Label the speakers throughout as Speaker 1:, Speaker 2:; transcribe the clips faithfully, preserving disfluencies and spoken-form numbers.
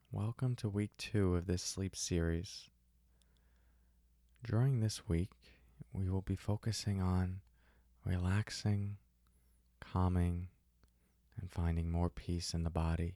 Speaker 1: Welcome to week two of this sleep series. During this week, we will be focusing on relaxing, calming, and finding more peace in the body.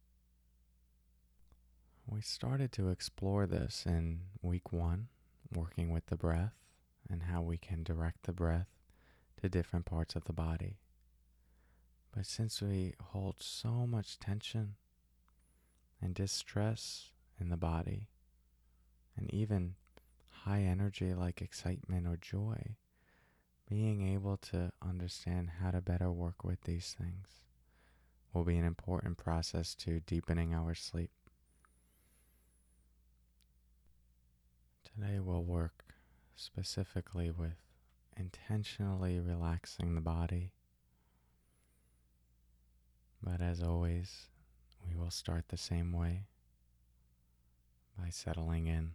Speaker 1: We started to explore this in week one, working with the breath and how we can direct the breath to different parts of the body. But since we hold so much tension and distress in the body, and even high energy like excitement or joy, being able to understand how to better work with these things will be an important process to deepening our sleep. Today we'll work specifically with intentionally relaxing the body. But as always, we will start the same way, by settling in.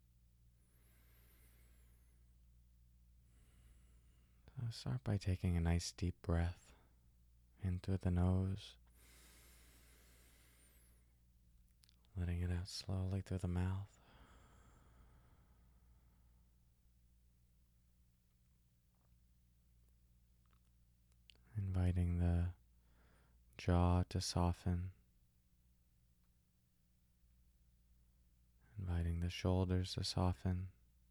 Speaker 1: So start by taking a nice deep breath in through the nose, letting it out slowly through the mouth. Inviting the jaw to soften, inviting the shoulders to soften,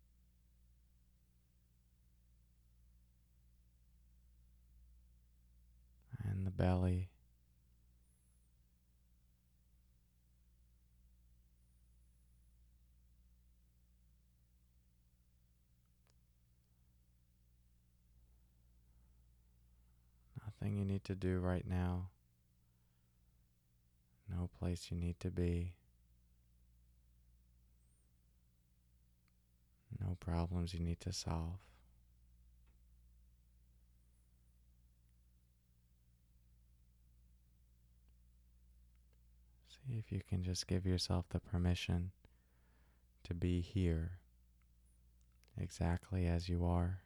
Speaker 1: and the belly. Nothing you need to do right now. No place you need to be. No problems you need to solve. See if you can just give yourself the permission to be here exactly as you are.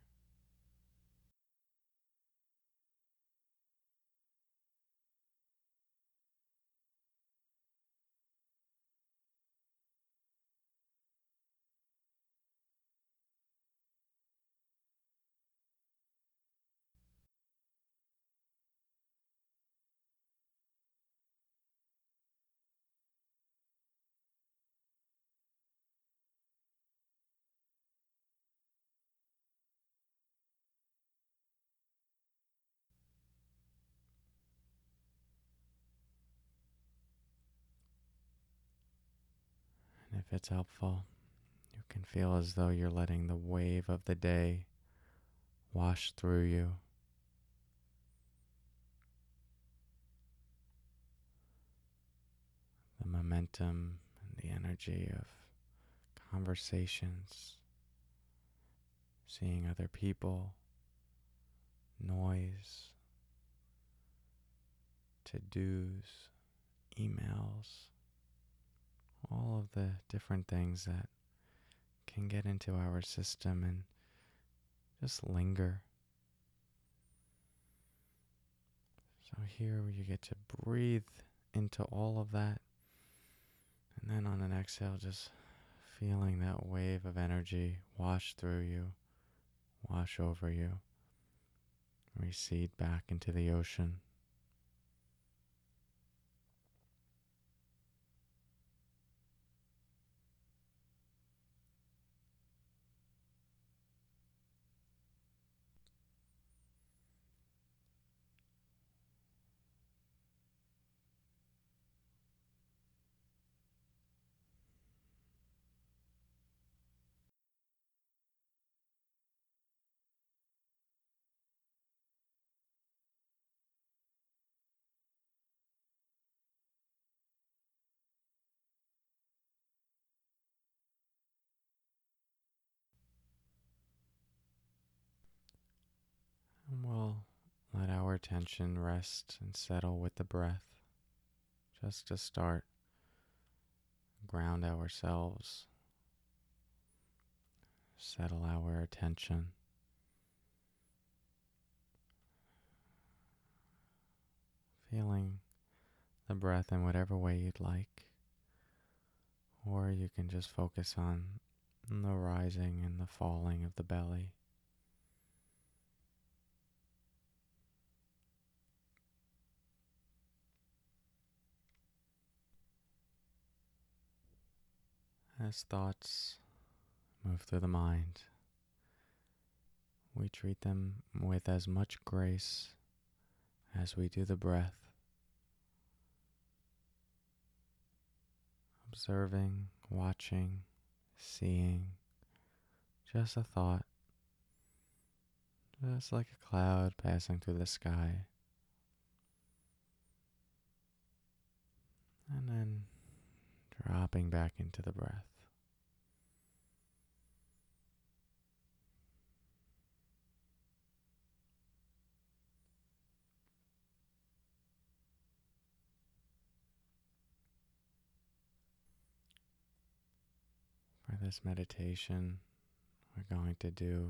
Speaker 1: And if it's helpful, you can feel as though you're letting the wave of the day wash through you. The momentum and the energy of conversations, seeing other people, noise, to-dos, emails, all of the different things that can get into our system and just linger. So here you get to breathe into all of that, and then on an exhale, just feeling that wave of energy wash through you, wash over you, recede back into the ocean. And we'll let our attention rest and settle with the breath, just to start, ground ourselves, settle our attention. Feeling the breath in whatever way you'd like. or you can just focus on the rising and the falling of the belly. As thoughts move through the mind, we treat them with as much grace as we do the breath, observing, watching, seeing, just a thought, just like a cloud passing through the sky, and then dropping back into the breath. For this meditation, we're going to do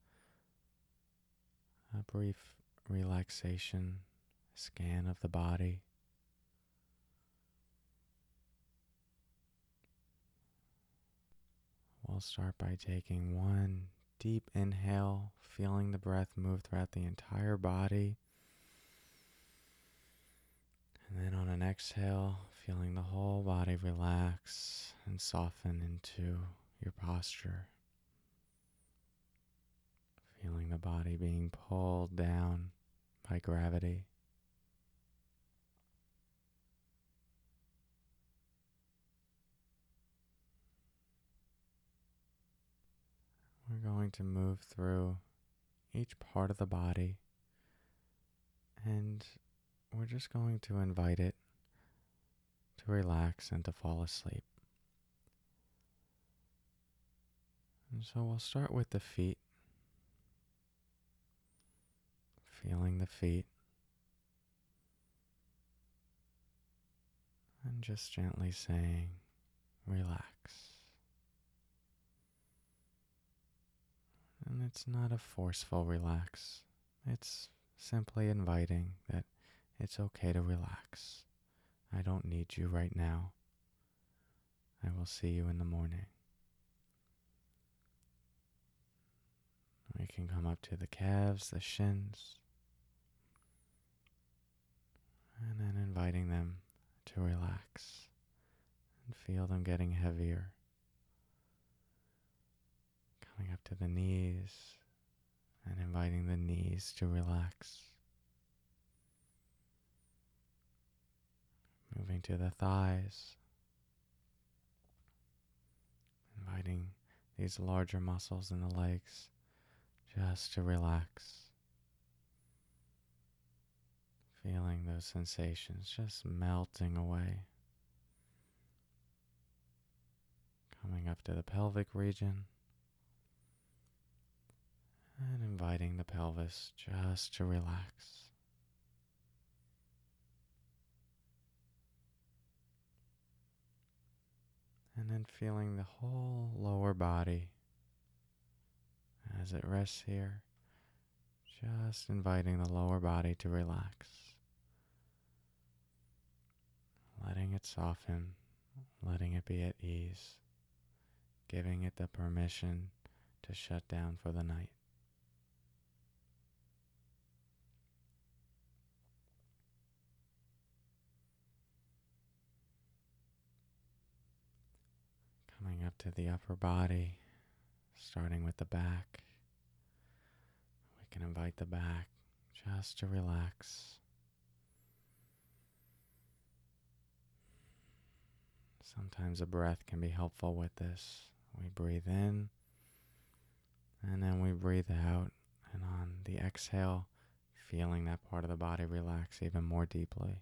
Speaker 1: a brief relaxation scan of the body. We'll start by taking one deep inhale, feeling the breath move throughout the entire body. And then on an exhale, feeling the whole body relax and soften into your posture. Feeling the body being pulled down by gravity. We're going to move through each part of the body, and we're just going to invite it to relax and to fall asleep. And so we'll start with the feet, feeling the feet, and just gently saying, relax. And it's not a forceful relax. It's simply inviting that it's okay to relax. I don't need you right now. I will see you in the morning. We can come up to the calves, the shins, and then inviting them to relax and feel them getting heavier. Coming up to the knees and inviting the knees to relax. Moving to the thighs, inviting these larger muscles in the legs just to relax. Feeling those sensations just melting away. Coming up to the pelvic region and inviting the pelvis just to relax. And then feeling the whole lower body as it rests here, just inviting the lower body to relax. Letting it soften, letting it be at ease, giving it the permission to shut down for the night. Coming up to the upper body, starting with the back. We can invite the back just to relax. Sometimes a breath can be helpful with this. We breathe in, and then we breathe out, and on the exhale, feeling that part of the body relax even more deeply.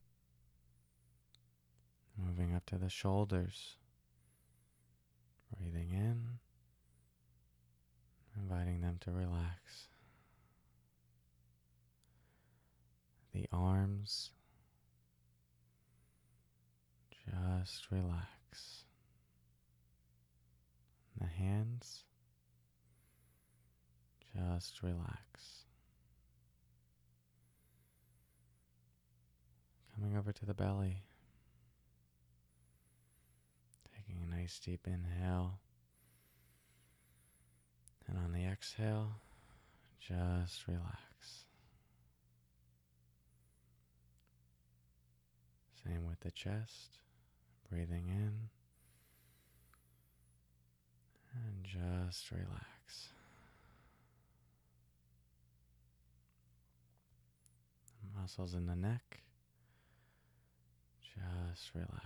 Speaker 1: Moving up to the shoulders. Breathing in, inviting them to relax. The arms, just relax. The hands, just relax. Coming over to the belly. Taking Nice deep inhale. And on the exhale, just relax. Same with the chest. Breathing in. And just relax. Muscles in the neck. Just relax.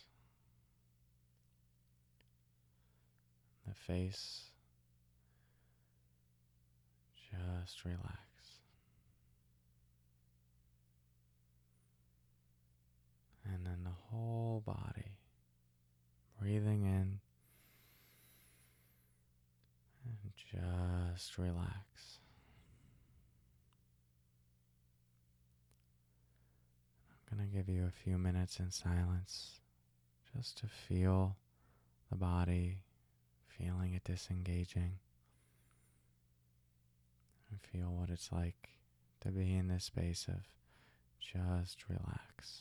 Speaker 1: The face. Just relax. And then the whole body. Breathing in. And just relax. I'm going to give you a few minutes in silence just to feel the body, feeling it disengaging, and feel what it's like to be in this space of just relax.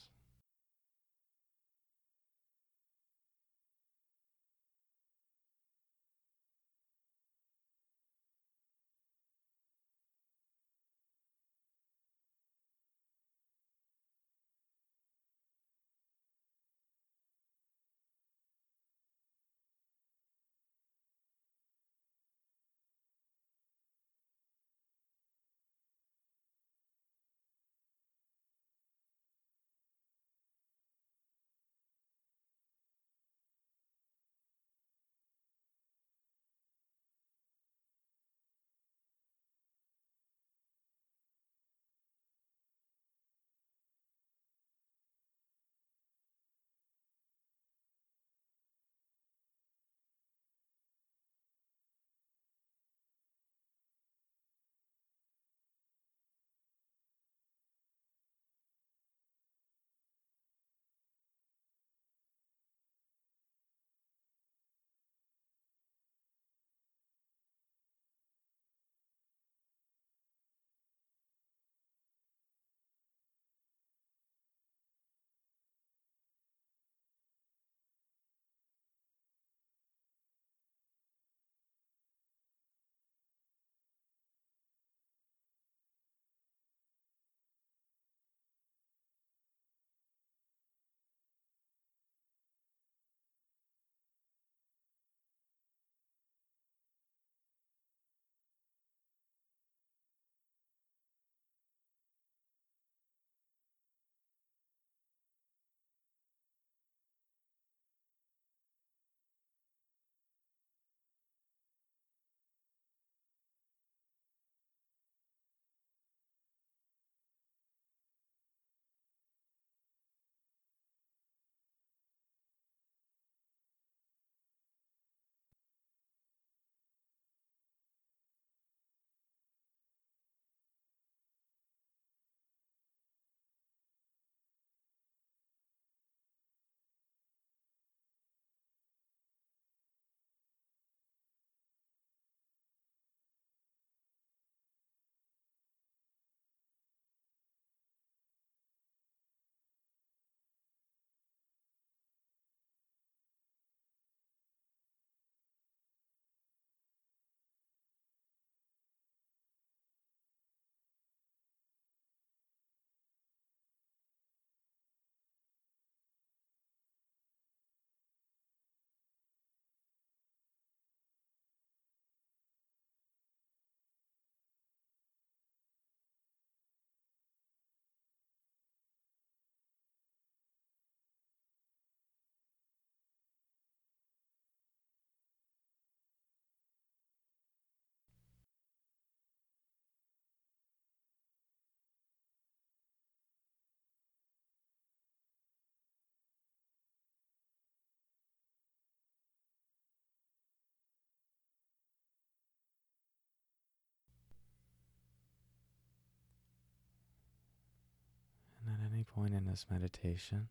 Speaker 1: And at any point in this meditation,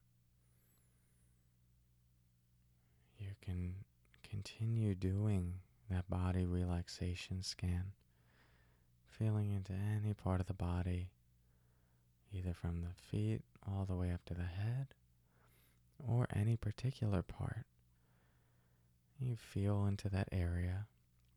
Speaker 1: you can continue doing that body relaxation scan, feeling into any part of the body, either from the feet all the way up to the head, or any particular part, You feel into that area,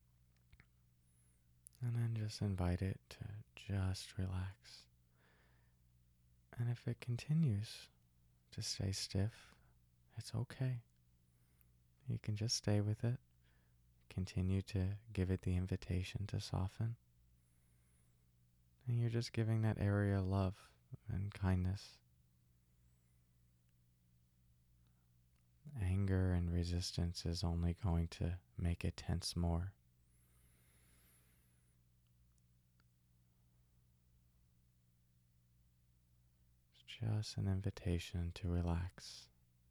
Speaker 1: and then just invite it to just relax. And if it continues to stay stiff, it's okay. You can just stay with it. Continue to give it the invitation to soften. And you're just giving that area love and kindness. Anger and resistance is only going to make it tense more. It's just an invitation to relax.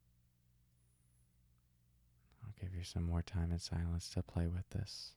Speaker 1: I'll give you some more time in silence to play with this.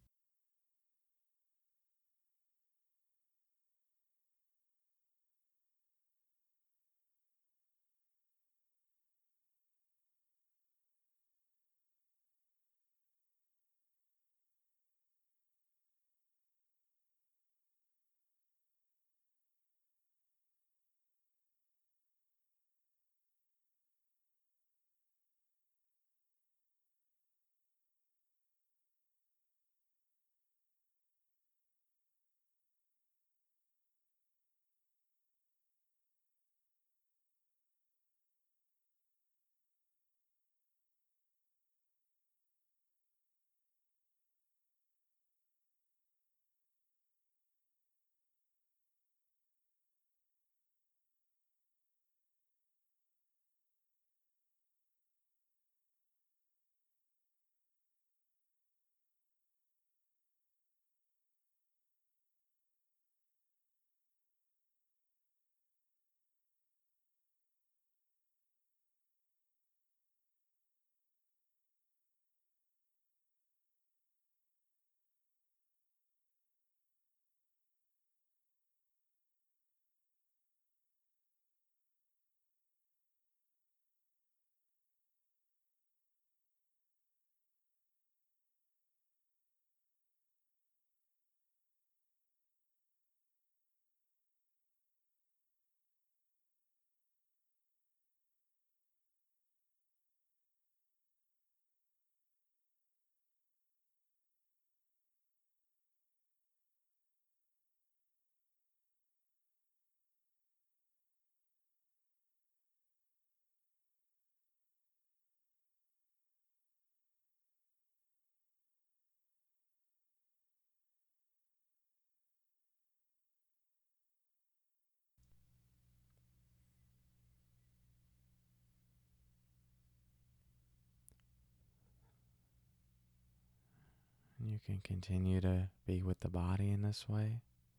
Speaker 1: And you can continue to be with the body in this way.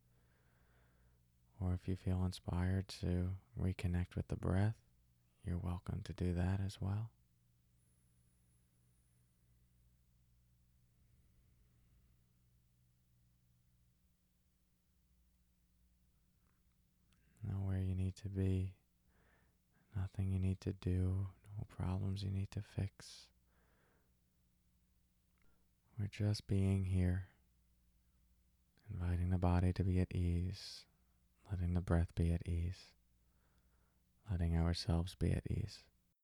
Speaker 1: Or if you feel inspired to reconnect with the breath, you're welcome to do that as well. Know where you need to be, nothing you need to do, no problems you need to fix. We're just being here, inviting the body to be at ease, letting the breath be at ease, letting ourselves be at ease.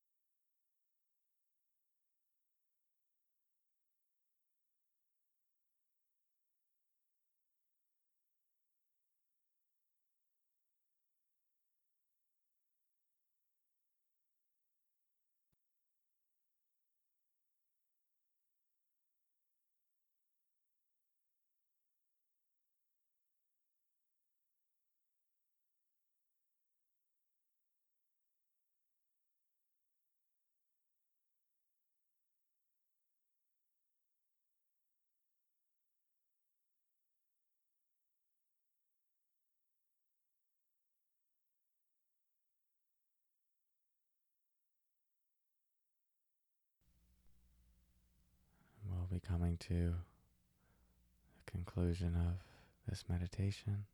Speaker 1: We'll be coming to the conclusion of this meditation.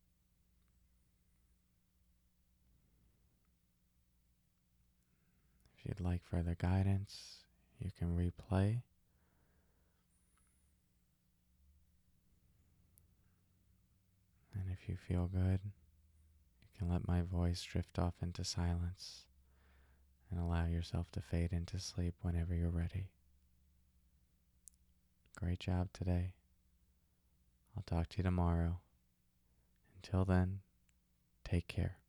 Speaker 1: If you'd like further guidance, you can replay. And if you feel good, you can let my voice drift off into silence and allow yourself to fade into sleep whenever you're ready. Great job today. I'll talk to you tomorrow. Until then, take care.